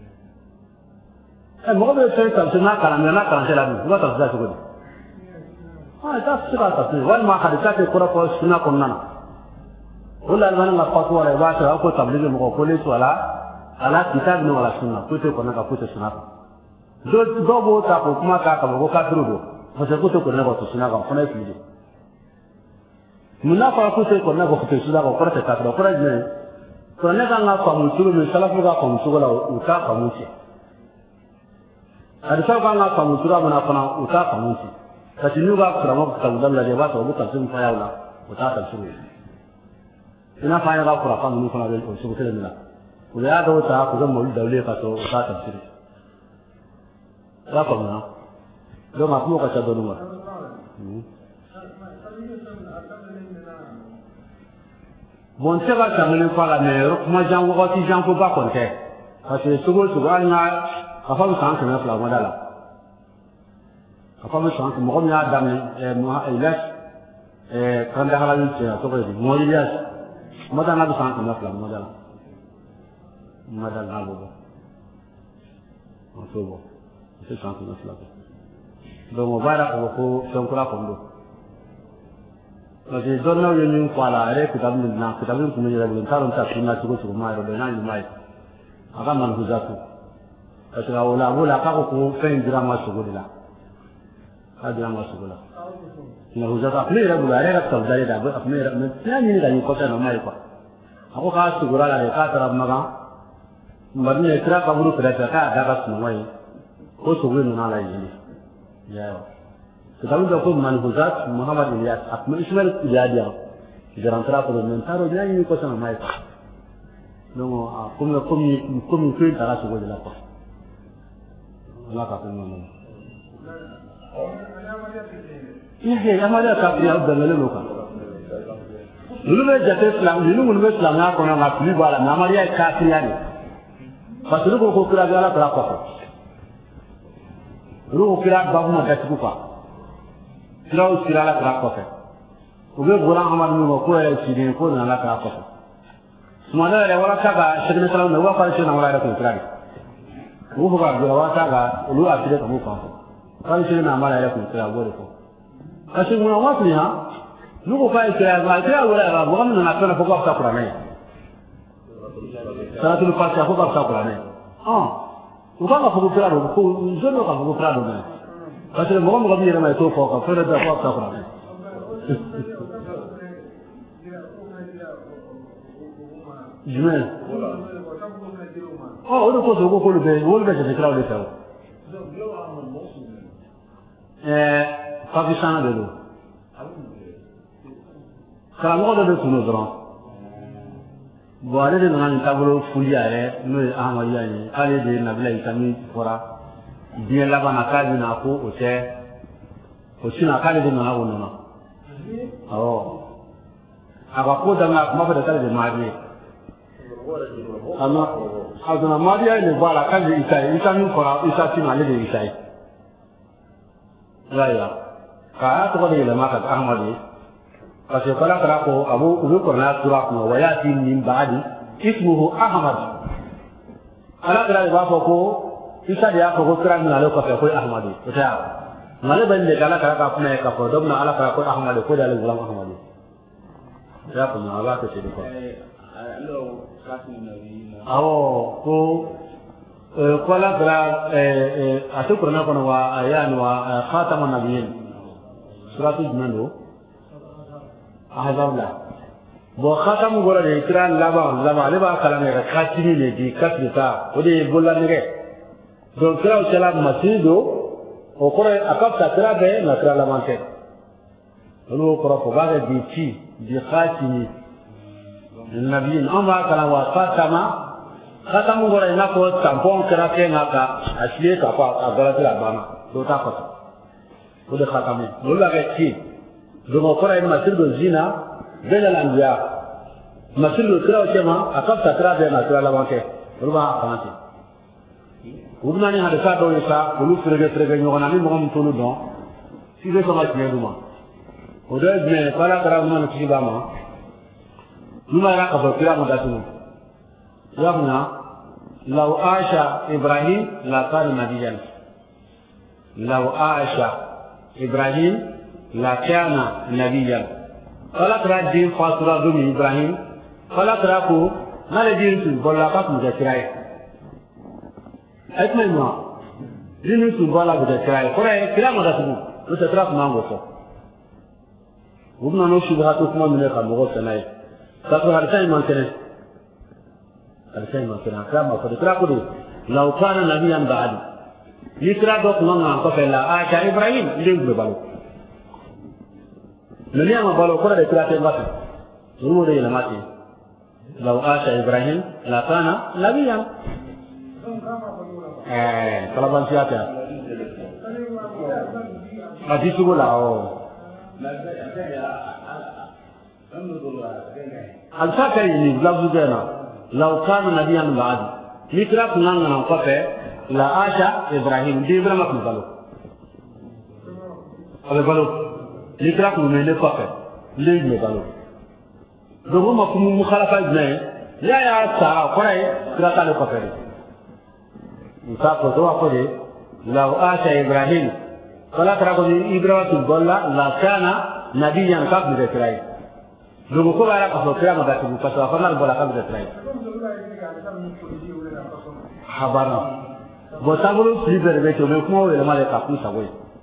ɛ mɔgɔ bɛ fɛn tafsiri n'a kalan mɛ n'a kalan tɛ la dun i b'a tafsiri cogo di ah i t'a se ka tafsiri walima hadisa tɛ kɔrɔ fɔ suna kɔnɔna na o de la Alimami ka fatuwa la i b'a sɔrɔ a ko tabiliki mɔgɔ ko ne to a la ala kitabi ni wala sunna ko tɛ kuranɛ kan ko tɛ suna kan dɔw b'o ta k'o kuma k'a kama ko kafiru don parce que ko tɛ kuranɛ kan o tɛ suna kan o fana ye fili de mun n'a fɔra ko tɛ kuranɛ kan o tɛ suna kan o kɔrɔ tɛ kafiri o kɔrɔ ye jumɛn ye kuranɛ kan ka faamu cogo min salafu ka faamu cogo la u t'a faamu ten hadisaw kan ka faamu cogoya min na fana u t'a faamu ten parce que n'u ka kuranɛ kitabu lajɛ i b'a sɔrɔ u bɛ tafsiri min fɔ a la o t'a tafsiri ye i n'a fɔ an yɛrɛ ka kuranɛ ninnu fana bɛ o cogo kelen de la u y'a dɔw ta k'u kɛ mɔbili dawulen ka sɔrɔ u t'a tafsiri i y'a faamuya donc a kuma ka ca dɔɔnin wa bon n tɛ ka san kelen fɔ a la mais kuma jan wagati jan ko ba kɔni tɛ parce que sogo o sogo hali n ka a fɔ a bɛ san kɛmɛ fila ma da la a fɔ a bɛ san mɔgɔ min y'a daminɛ Ilyas Kandahara ni cɛ a tɔgɔ ye di Mɔdi Ilyas ma da n'a bɛ san kɛmɛ fila ma da la ma da n'a bɛ bɔ a t'o bɔ a tɛ san kɛmɛ fila kɛ donc o b'a yira k'a fɔ ko fɛn kura kɔni don parce que dɔnniyaw ye min fɔ a la a yɛrɛ ye kitabu min dilan kitabu min tun bɛ yɛrɛ bolo n t'a dɔn n t'a f'i ma cogo cogo ma yɛrɛ dɔn n'a ɲuman ye a ka Malhuzatu parce que o la a b'o la k'a ko ko fɛn in dira n ma sogo de la k'a dira n ma sogo la Malhuzatu a tun bɛ yɛrɛ bolo a yɛrɛ ka kitabu dalen de a tun bɛ yɛrɛ mais n y'a ɲini ka ɲɛ kɔfɛ na ma ye quoi a ko k'a sogora la de k'a taara Magan Madina ye kira kaburu kɛrɛfɛ k'a da ka sunɔgɔ ye ko sogo in nana la yen de yawɔ kitabu dɔ ko Malhuzat Muhammad Ilyas a tun bɛ Ismail Iyadiya garantera kɔrɔ mais n t'a dɔn n y'a ɲini kɔfɛ na ma ye quoi donc a komi komi komi ko in taara sogo de la quoi ala ka fɛn ɲɔgɔn ihe yamariya kafiriya bɛnbɛnlen don kan olu bɛ jate silamɛ ninnu minnu bɛ silamɛya kɔnɔ nka fili b'a la mais amariya ye kafiriya de parce que olu ko ko kira bɛ ala taara kɔfɛ olu ko kira babu ma datugu quoi kiraw sira ala taara kɔfɛ u bɛ bɔra amadu min ma ko yɛrɛ siden ko nana ala taara kɔfɛ tuma dɔ yɛrɛ walasa ka sɛgɛnɛkɛlaw na u b'a fɔ ale sɛgɛnna wala yɛrɛ kun kira de u b'o fɔ k'a bila walasa ka olu y'a fili ka b'u fan fɛ k'ale sɛgɛnna amadu yɛrɛ kun kira a b'o de fɔ parce que mun na ma fili han n'u ko k'a ye kira ye a kira wɛrɛ yɛrɛ mɔgɔ min nana fɛn na fo k'a fisa kuranɛ ye salatul fatiha fo k'a fisa kuranɛ ye ɔn u kan ka fɔ ko kira don ko zone dɔ ka fɔ ko kira don mɛ parce que mɔgɔ mɔgɔ min yɛrɛ ma ye t'o fɔ ka fɛn dɔ bɛ fo k'a fisa kuranɛ jumɛn ɔ o de kosɔn u ko k'olu bɛ olu bɛ jate kiraw de fɛ o ɛɛ Pakistan de don karamɔgɔ dɔ de tun don dɔrɔn bon ale de nana nin taabolo foli a yɛrɛ n'o ye Ahamadiya ye k'ale de ye Nabila Isa min fɔra diɲɛ laban na k'a bɛna ko o tɛ o sinna k'ale de nana o nana awɔ a ka ko daminɛ a kuma fɔ de k'ale de Mahdi ye a na a donna Mahdiya ye de bɔ a la k'ale de Isa ye Isa min fɔra Isa sinna ale de ye Isa ye i y'a ye wa ka to de la maka ahmadi parce que kala kala ko abu ubu korna sura ko wayati min ba'di ismuhu ahmad ala kala ba ko isa dia ko ko kra na lo ko ko ahmadi to ta ngale bande kala kala ka kuma ka ko dobna ala kala ko ahmadi ko dal gulam ahmadi ya ko na ala ko ce ko alo kasu nabi awo ko kala kala atu korna ko wa ayan wa khatamun nabiyyin suratu jumando ahzabla bo khatam gora de kran laba laba le ba kala ne khatimi ne di kasita o de bolla ne do kra o sala masido o kore akapta kra be na kra la mante lo kora ko ba de ci di khatimi nabiyin amma kala wa khatama khatam gora na ko tampon kra ke na ka asli ka pa agara la bana do ta ko o de khatami lo la ke ci do mo kora ma sirdo zina بين الأنبياء مثل الكرة وشما أكبت كرة بين الكرة لبانك ربما أقامتي وبناني هذا سادو يسا ولو فرق فرق يوغنا من مغم تولو دون سيدي كما تنيدوما وده ابن قال كرة وما نكسيباما لما يراك فالكرة مداتنا يابنا لو عاش إبراهيم لكان نبيا لو عاش إبراهيم لكان نبيا kala kra din fasura dumi ibrahim kala kra ko nale din su bolla ka mu da kirai aytme mo din su bolla da kirai ko re kira mo da su no se tra ma ngo so ubna no shi ba to kuma mine ka mo sanai ka ko har sai man tene har sai man tene ka ma ko kra ko do law kana nabiyan ba'd likra do kuma ma ko fe la a ka ibrahim din do balo نبي ما بالو كره ذكرته بس نور ده لماتي لو عاش إبراهيم لكان نبيا eh kalau siapa masih subuh lah oh al-Fakir ini lafaz mana lau kan nabiyan ba'd mikra kunang nang kafe la asha Ibrahim di Ibrahim aku balu aku balu likra ko me ne fafe le me balo do mo ko mu khalafa ibn ya ya sa ko ray kra ka le ko fere musa ko do ko de law asha ibrahim kala kra ko ibrahim bolla la kana nabiyan ka bi retrai do ko bara ko kra ma da ko ka sa fa na bolla ka bi retrai habana bo tabulu liber be to me ko le ma le ka ku sa boy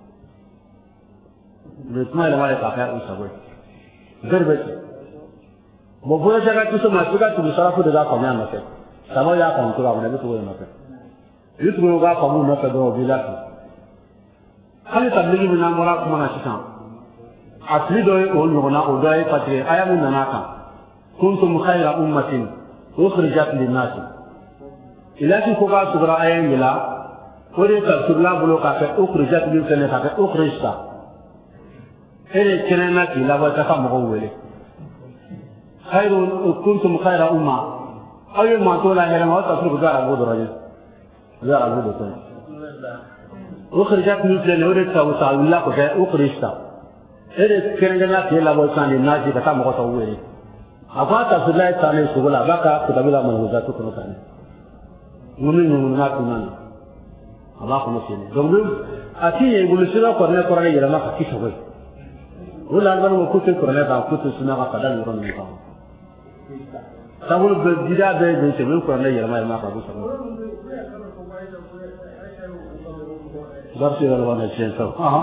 बेचना है हमारे काफिया उस सब घर बेचे वो पूरे जगह कुछ मास्टर का तुम सारा खुद का कमियां मत है समझ आ कौन तो आपने भी तो वो मत है ये तुम लोग का कमु मत दो बिला की खाली तबलीगी में नाम वाला कुमार चिकाम असली दो है उन लोगों ना उदाय पत्रे आया मुन ना का कुन तुम खैरा उम्मतिन उखरिजत लिन्नास इलाकी को का सुगरा आया मिला पूरे का सुगला बुलो का के उखरिजत लिन्नास का के उखरिजता إلى كنانك لا بتفهم مغولي خير كنتم خير أمة أي ما تقول هذا ما تصير بجار أبو درجة بجار أبو درجة أخرجت مثل نورك وسال الله كذا أخرجت إلى كنانك لا بتفهم الناس كتام مغولي أفا تصير لا تاني سقولا بكا كتابلا من هذا تكون تاني ومن من هناك من الله كمسيني دعوة أكيد يقول سيرة قرنة قرنة يرمى كيف هو ولا أنا ما كنت كرنا كان كنت سنة قدر يرون منكم. تقول بديدا بدي تقول كرنا يرمى يرمى كابوس. درس يرون الشيء سو. آه.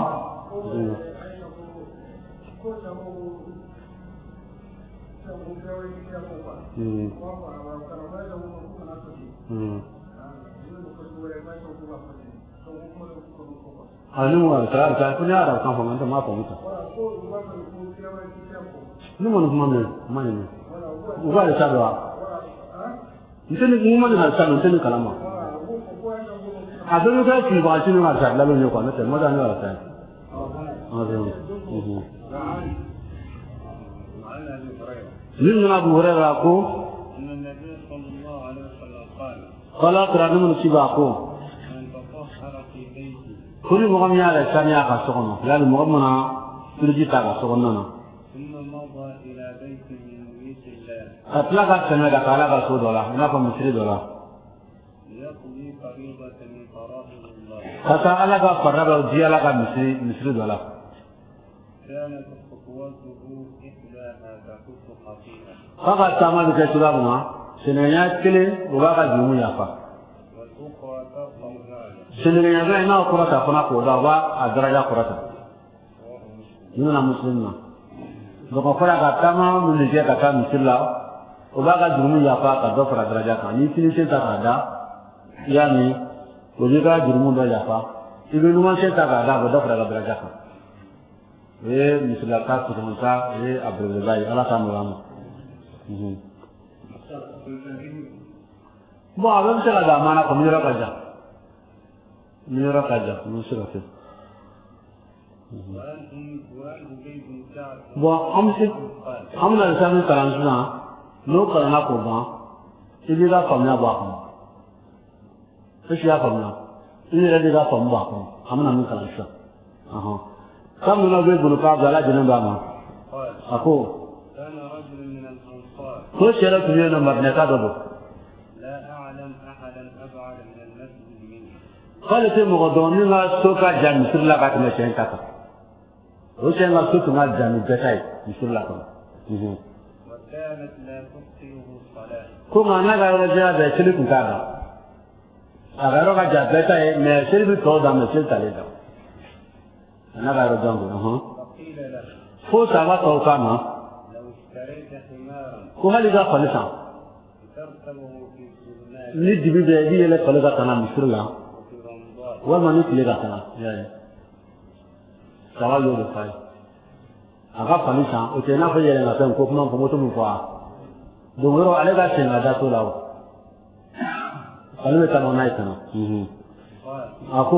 Hmm. Hmm. Anu mau terang terang punya ada kampung itu apa itu? Ini mana mana mana ini? Uga ada siapa? Itu ni mana ada siapa? Itu ni kalama. Ada ni saya sih baca ni ada siapa? Lalu ni kau nanti mana ni ada siapa? Ada. Ini mana Abu Hurairah aku? Kalau kerana musibah aku. كل مغمي على الثانية خاصة lalu مغمنا ترجي تاغا سوغننا ثم مضى إلى بيت من بيوت الله أطلق سنة قال رسول الله نفهم مصري دولا ليقضي فريضة من فرائض الله فسألك فرد وجي لك مصري مصري دولا كانت خطوته إحداها تخط خطيئة فقد تعمل كتابنا سنيات كله وبقى جمو يافا والأخرى ترفع ذلك سنيات بينا قرة فنا قودا وأدرجة قرة نحن مسلمنا لو قرأ كتابنا من نجيء كتاب مثل الله وبقى جمو يافا كدفر أدرجة كان يمكن سنتكادا يعني وجدها جمو يافا إذا نما سنتكادا بدفر أدرجة كان إيه مثل الكاس كتمنسا إيه أبرز الله الله تعالى bon a bɛ se ka da mana ko mi yɔrɔ ka jan mi yɔrɔ ka jan mi se ka kɛ bon an bɛ se an bɛna sisan min kalan sisan n'o kalanna k'o ban i b'i ka faamuya bɔ a kɔnɔ est-ce que i y'a faamuya i yɛrɛ de ka faamu bɔ a kɔnɔ an bɛna min kalan sisan kan min bɛ bolo k'a bila ala lajɛlen b'a ma a ko ko cɛ dɔ tun bɛ yen nɔ madinɛka dɔ don k'ale tɛ mɔgɔ dɔn min ka so ka jan misiri la ka tɛmɛ cɛ in ta kan o cɛ in ka so tun ka jan ni bɛɛ ta ye misiri la kɔnɔ ko nka n'a ka yɔrɔ janya bɛɛ seli tun t'a da a ka yɔrɔ ka jan bɛɛ ta ye mɛ seli bɛ tɔw da mɛ seli t'ale da n'a ka yɔrɔ jan don fo saba tɔw k'a ma ko hali ka fali san ni dibi bɛ i b'i yɛlɛ fali ka taa na misiri la walima ni tile ka taa y'a ye saba y'o de f'a ye a ka fali san o tɛ i n'a fɔ yɛlɛ ka fɛn ko kuma fɔ moto min fɔ a don yɔrɔ ale ka sɛgɛn ka da so la o fali bɛ taa n'a ye ka na a ko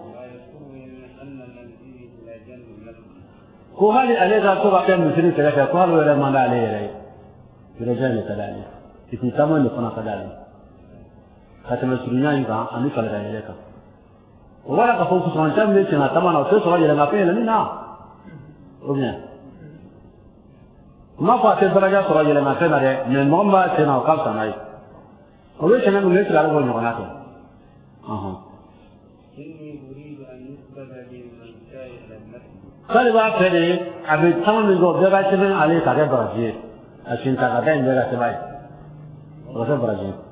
ko hali ale ka so ka kɛ misiri kɛrɛfɛ ko hali o yɛrɛ man d'ale yɛrɛ ye yɛrɛjɛ de ka d'ale ye iti taama de fana ka d'ale ka tɛmɛ surunya in kan ani falaka yɛlɛ kan o b'a la k'a fɔ kusancɛ min bɛ senna taama na o tɛ sɔrɔ yɛlɛmafɛn yɛlɛnni na o bien n m'a fɔ a tɛ daraja sɔrɔ yɛlɛmafɛn na dɛ mɛ mɔgɔ min b'a sen na o ka fisa n'a ye o bɛ sɛnɛ min bɛ siri ale b'o ɲɔgɔnna kɛ k'ale b'a fɛ de a bɛ taama min kɛ o bɛɛ ka sɛbɛn ale ye k'a kɛ baraji ye a sen ta ka da in bɛɛ ka sɛbɛn ye o ka kɛ baraji ye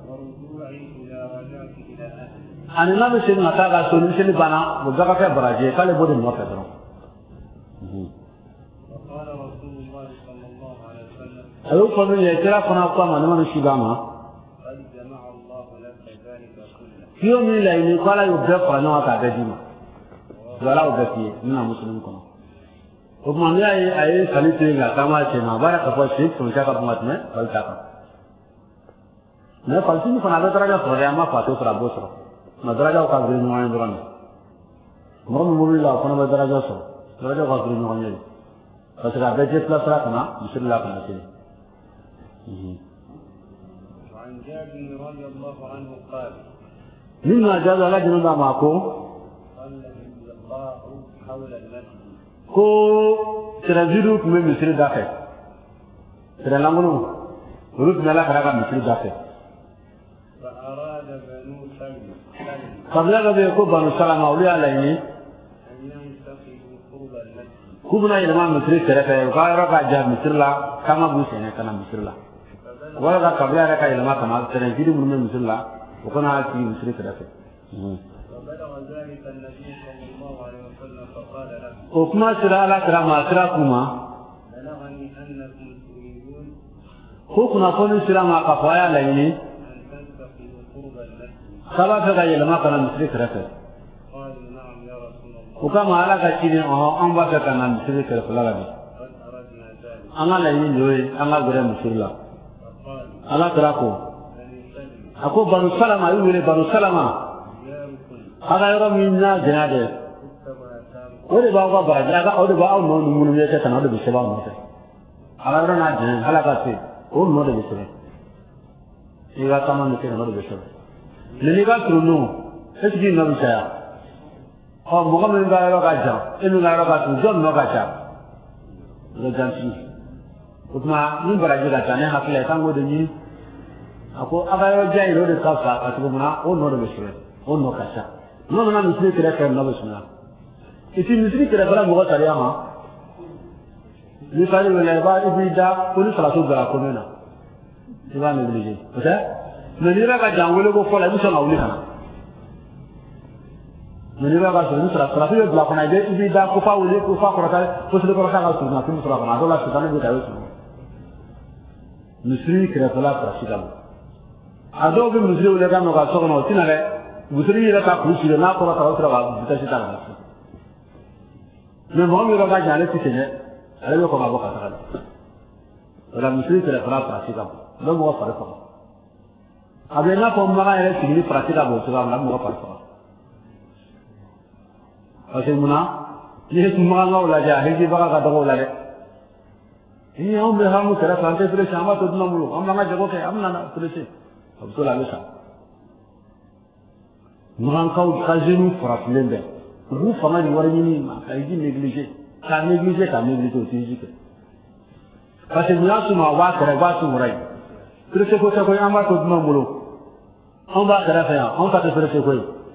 ani n'a bɛ segin ka taa ka so ni seli banna o bɛɛ ka kɛ baraji ye k'ale b'o de nɔfɛ dɔrɔn a y'o fɔ min ye kira fana ko a ma ne ma ni su d'a ma fiyewu min laɲini ko ala y'o bɛɛ fara ɲɔgɔn kan k'a bɛɛ d'i ma o ala y'o bɛɛ f'i ye n bɛna musulmi kɔnɔ o tuma n'i y'a ye a ye fali to yen nka k'an b'a cɛ ma a b'a la k'a fɔ sen furancɛ ka bon ka tɛmɛ fali ta kan mɛ falisini fana a bɛ daraja sɔrɔ dɛ an b'a fɔ a t'o sɔrɔ a b'o sɔrɔ nka darajaw ka girin ɲɔgɔn ye dɔrɔn de mɔgɔ min mobili la o fana bɛ daraja sɔrɔ darajaw ka girin ɲɔgɔn ye parce que a bɛɛ jɛ fila sira ka na misiri la ka na seli. min na jaabi ala jɛnɛ d'a ma ko ko tɛrɛnziiriw tun bɛ misiri da fɛ tɛrɛnlankolonw olu tun bɛ ala kɛra ka misiri da fɛ kabila dɔ bɛ yen ko banu salama olu y'a laɲini k'u bɛna yɛlɛma misiri kɛrɛfɛ u ka yɔrɔ ka jan misiri la k'an ka b'u sɛnɛ ka na misiri la wala ka kabila yɛrɛ ka yɛlɛma ka na tɛrɛnziiri minnu bɛ misiri la o kana sigi misiri kɛrɛfɛ o kuma sera ala kɛra ma sira k'u ma ko kunnafoni sira ma k'a fɔ a y'a laɲini k'a b'a fɛ ka yɛlɛma ka na misiri kɛrɛfɛ o kama ala ka ciden ɔhɔn an b'a fɛ ka na misiri kɛrɛfɛla la bi an ka laɲini de y'o ye an ka gɛrɛ misiri la ala kɛra ko a ko banu salama a y'u wele banu salama a ka yɔrɔ min n'a jɛnya dɛ o de b'aw ka baraji o de b'aw nɔ ni minnu bɛ kɛ ka na o de bɛ sɛbɛn aw nɔfɛ a ka yɔrɔ n'a jɛnya ala ka se o nɔ de bɛ sɛbɛn i ka taama min kɛ ka nɔ de bɛ sɛbɛn mɛ n'i ka surun est-ce que nɔ bɛ caya ɔ mɔgɔ min ka yɔrɔ ka jan e min ka yɔrɔ ka surun jɔn nɔ ka ca ga janti kuma nin baraje da tane hakila kan go da ni ako agayo jai ro de kafa atu muna o no de besure o no kasha no no na misri kira kan no besuna iti misri kira bala mo tariya ma ni fari wala ba ibida ko ni sala to ga ko mena iba ne bilije oda ne ni ra ga jangole ko ko la bi so na wuli kana ne ni ra ga so ni sala sala to bla ko na de ibida ko fa wuli ko fa ko ta ko se ko ta ga su na ko sala kana do la su kana bi ta yo misri kira bala ta sigam ado be misri wala ga no ga so no tinare misri ira ta ku sire na ko ta ko ta ga ta sita ga ne mo mi ra ga jale ti ne ale ko ma boka ta wala misri kira bala ta sigam no mo fa fa abe na ko ma ga ere signi pratika bo to ga mo fa fa ase muna ye kuma ga wala ja he ji ba ga do wala de ni au me ha mu kara sante pure shama to dna mulu amma ga jago ke amna na pure se abto la mesa muran kaw kazinu fraplende ru fama ni wara ni ma ka ji négliger ka négliger ka négliger aussi jike parce que nous sommes wa kara wa su murai pure se ko ta ko amma to dna mulu on ba kara fa on ta pure se ko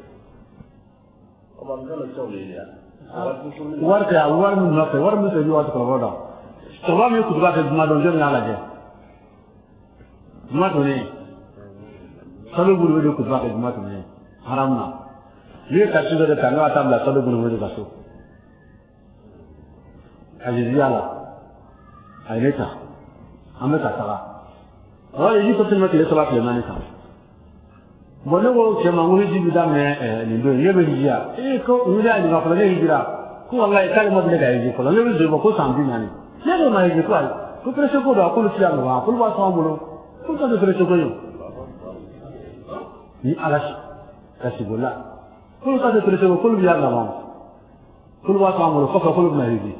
Oba ngalo chole ya war ka war mu na war mu se yo ta ko da Soba mi kutuba ke duma don jom na laje. Duma to ne. Salo bulu do kutuba ke duma to ne. Haram na. Ye ka su da tanga ta bla salo bulu do kaso. Ajiziya la. Aileta. Ame ta sala. Wa yi ko tin ke sala ke mani ka. Bono go ke ma nguri ji bida me eh ni do ye be jiya. E ko nguri ani ma ko ne hijira. Ko wallahi kalma de ga yi ko ne be ko sambi nani. Nero mai di qual, tu prese ko da ko lu siya no, ko ba sa mulo, ko ta de prese ko yo. Ni alas, kasi bola. Ko ta de prese ko lu ya na ma. Ko ba sa mulo, ko ka ko lu mai di.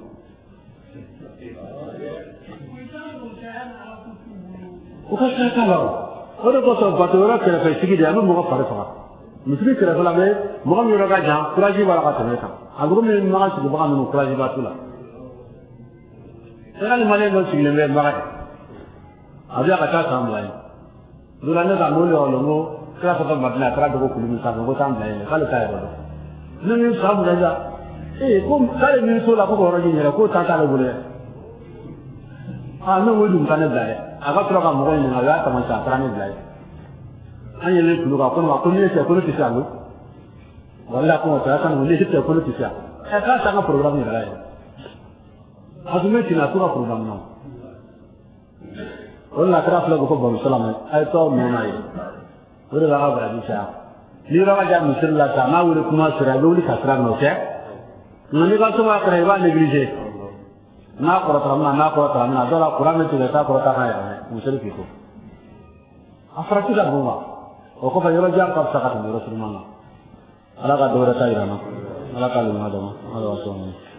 Ko ka sa ka la. O de ko so ba to ra ke fa sigi de anu mo ka pare fa. Misri ke ra la be, mo ka mi ra ga jan, kuraji ba la ka tene ta. Agro mi ma ka sigi ba ka no kuraji ba tu la. Sekarang mana yang sih lebih banget? Ada kata sama lain. Dulunya tak boleh orang lo, kerana kita madna, kerana kita kulit sama, kita sama lain. Kalau saya boleh, ni sama saja. Eh, kau kalau ni soal aku orang ini, aku tak tahu boleh. Ah, ni boleh bukan boleh. Agak terlalu kamu kan yang ada teman saya, kerana boleh. Hanya ni dulu aku nak aku ni saya kulit siapa? Walau aku nak saya kan ni saya kulit siapa? Eh, kan sangat program ni lah. Azumeti na tura program na. Wala kara fla ko ba salama ay to mo nay. Wala ga ba di sa. Ni ra ga jam sirla ta na wuri kuma sira ga wuri ka sira no ke. Ni ga so ma kare ba neglige. Na ko ta na na ko ta na dola Quran ti ta ko ta ha ya musul ki ko. Afra ti da buma. O ko fa yoro jam ka sa ka ni rasulullah. Ala ga dora ta irana. Ala ka lu ma da ma. Ala wa so.